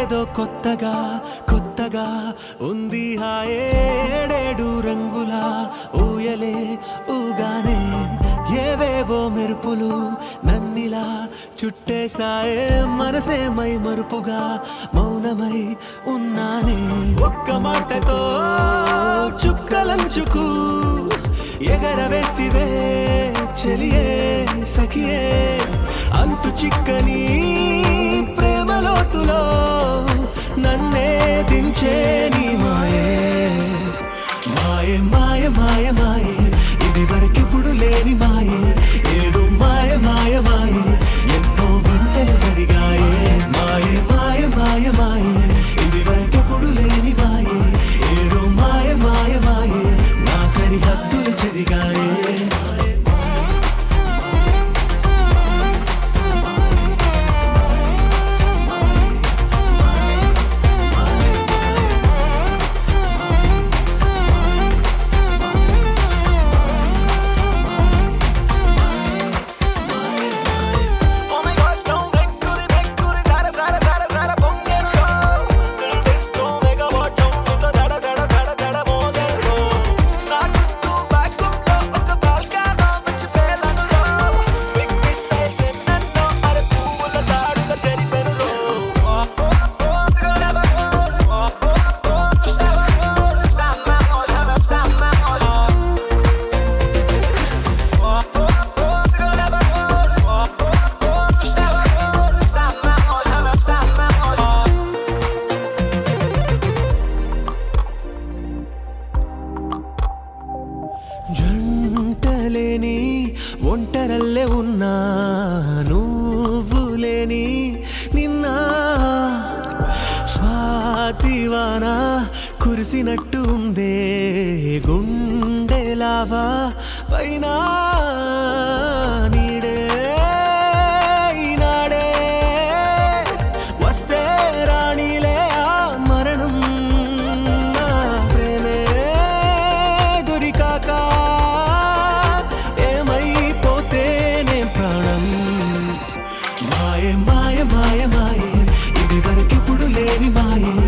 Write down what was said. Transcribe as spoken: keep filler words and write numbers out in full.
ఏదో కొత్తగా కొత్తగా ఉంది హాయేడేడు రంగుల ఊయలే ఊగానే ఏవేవో మెరుపులు నన్నిలా చుట్టేశాయే మనసే మై మరుపుగా మౌనమై ఉన్నానే ఒక్క మాటతో చుక్కలంచుకు ఎగరవేస్తివే చెలియే సఖియే అంతు చిక్కని ప్రేమలోతులో నన్నే దించే నీ మాయే మాయే మాయ మాయ మాయే ఇది వరకిప్పుడు లేని మాయే ఏదో మాయ మాయ మాయే ఎన్నో వింతలు జరిగాయే మాయే మాయ మాయ మాయే ఇది వరకిప్పుడు లేని మాయే ఏదో మాయ మాయ మాయే నా సరిహద్దులు చెరిగాయే జంటలేని ఒంటరల్లే ఉన్నా నువ్వు లేని నిన్న స్వాతివాన కురిసినట్టు ఉందే గుండెలావా పైన నీడే ఈనాడే వస్తే రాణిలే ఆ మరణం నా ప్రేమే దొరికాక మాయ మాయ మాయ మాయే ఇది వరకిప్పుడు లేని మాయే